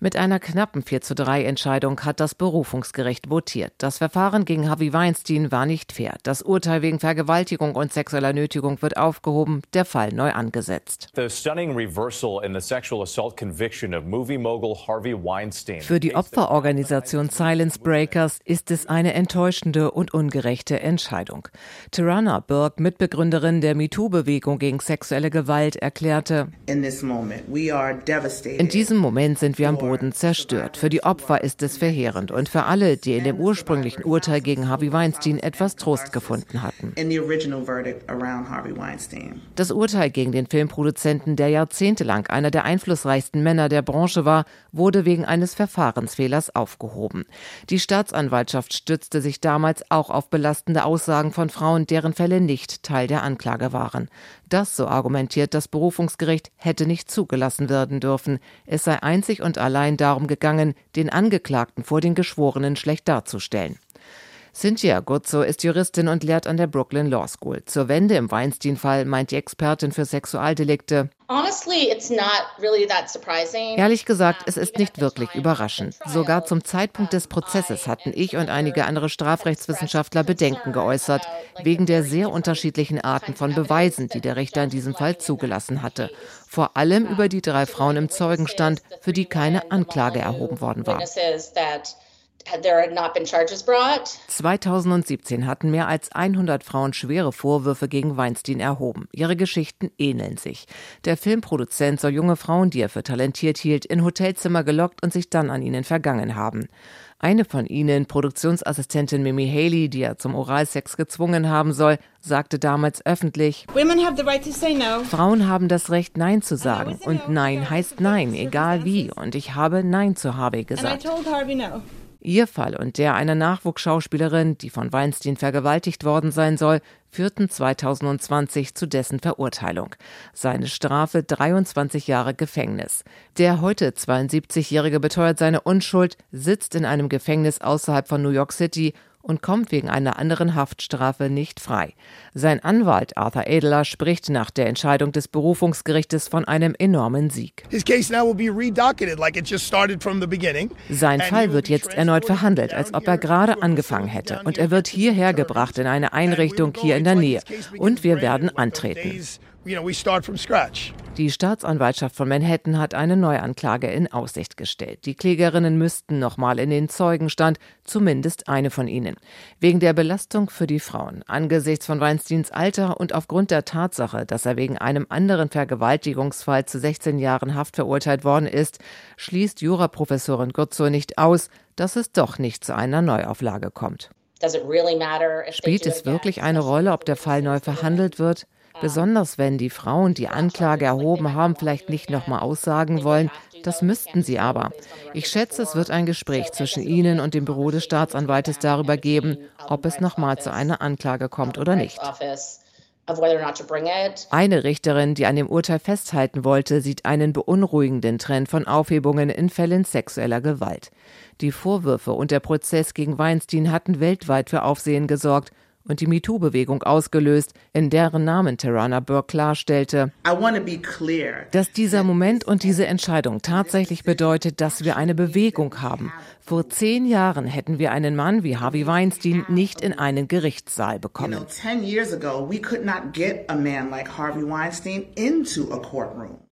Mit einer knappen 4:3 Entscheidung hat das Berufungsgericht votiert. Das Verfahren gegen Harvey Weinstein war nicht fair. Das Urteil wegen Vergewaltigung und sexueller Nötigung wird aufgehoben, der Fall neu angesetzt. The stunning reversal in the sexual assault conviction of movie mogul Harvey Weinstein. Für die Opferorganisation Silence Breakers ist es eine enttäuschende und ungerechte Entscheidung. Tarana Burke, Mitbegründerin der MeToo-Bewegung gegen sexuelle Gewalt, erklärte: In diesem Moment sind wir am Boden zerstört. Für die Opfer ist es verheerend und für alle, die in dem ursprünglichen Urteil gegen Harvey Weinstein etwas Trost gefunden hatten. Das Urteil gegen den Filmproduzenten, der jahrzehntelang einer der einflussreichsten Männer der Branche war, wurde wegen eines Verfahrensfehlers aufgehoben. Die Staatsanwaltschaft stützte sich damals auch auf belastende Aussagen von Frauen, deren Fälle nicht Teil der Anklage waren. Das, so argumentiert das Berufungsgericht, hätte nicht zugelassen werden dürfen. Es sei einzig und allein darum gegangen, den Angeklagten vor den Geschworenen schlecht darzustellen. Cynthia Guzzo ist Juristin und lehrt an der Brooklyn Law School. Zur Wende im Weinstein-Fall meint die Expertin für Sexualdelikte: Ehrlich gesagt, es ist nicht wirklich überraschend. Sogar zum Zeitpunkt des Prozesses hatten ich und einige andere Strafrechtswissenschaftler Bedenken geäußert, wegen der sehr unterschiedlichen Arten von Beweisen, die der Richter in diesem Fall zugelassen hatte. Vor allem über die 3 Frauen im Zeugenstand, für die keine Anklage erhoben worden war. 2017 hatten mehr als 100 Frauen schwere Vorwürfe gegen Weinstein erhoben. Ihre Geschichten ähneln sich. Der Filmproduzent soll junge Frauen, die er für talentiert hielt, in Hotelzimmer gelockt und sich dann an ihnen vergangen haben. Eine von ihnen, Produktionsassistentin Mimi Haley, die er zum Oralsex gezwungen haben soll, sagte damals öffentlich: Frauen haben das Recht, Nein zu sagen. Und Nein heißt Nein, egal wie. Und ich habe Nein zu Harvey gesagt. Ihr Fall und der einer Nachwuchsschauspielerin, die von Weinstein vergewaltigt worden sein soll, führten 2020 zu dessen Verurteilung. Seine Strafe 23 Jahre Gefängnis. Der heute 72-Jährige beteuert seine Unschuld, sitzt in einem Gefängnis außerhalb von New York City und kommt wegen einer anderen Haftstrafe nicht frei. Sein Anwalt Arthur Adler spricht nach der Entscheidung des Berufungsgerichtes von einem enormen Sieg. Sein Fall wird jetzt erneut verhandelt, als ob er gerade angefangen hätte. Und er wird hierher gebracht in eine Einrichtung hier in der Nähe. Und wir werden antreten. Die Staatsanwaltschaft von Manhattan hat eine Neuanklage in Aussicht gestellt. Die Klägerinnen müssten nochmal in den Zeugenstand, zumindest eine von ihnen. Wegen der Belastung für die Frauen, angesichts von Weinsteins Alter und aufgrund der Tatsache, dass er wegen einem anderen Vergewaltigungsfall zu 16 Jahren Haft verurteilt worden ist, schließt Juraprofessorin Guzzo nicht aus, dass es doch nicht zu einer Neuauflage kommt. Spielt es wirklich eine Rolle, ob der Fall neu verhandelt wird? Besonders wenn die Frauen, die Anklage erhoben haben, vielleicht nicht nochmal aussagen wollen. Das müssten sie aber. Ich schätze, es wird ein Gespräch zwischen Ihnen und dem Büro des Staatsanwaltes darüber geben, ob es nochmal zu einer Anklage kommt oder nicht. Eine Richterin, die an dem Urteil festhalten wollte, sieht einen beunruhigenden Trend von Aufhebungen in Fällen sexueller Gewalt. Die Vorwürfe und der Prozess gegen Weinstein hatten weltweit für Aufsehen gesorgt und die MeToo-Bewegung ausgelöst, in deren Namen Tarana Burke klarstellte, dass dieser Moment und diese Entscheidung tatsächlich bedeutet, dass wir eine Bewegung haben. Vor 10 Jahren hätten wir einen Mann wie Harvey Weinstein nicht in einen Gerichtssaal bekommen. 10 years ago, we could not get a man like Harvey Weinstein into a courtroom.